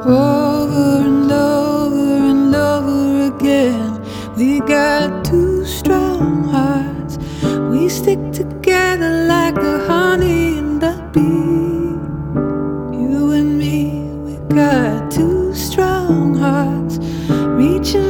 over and over and over again. We got two strong hearts. We stick together like the honey and the bee. You and me, we got two strong hearts reaching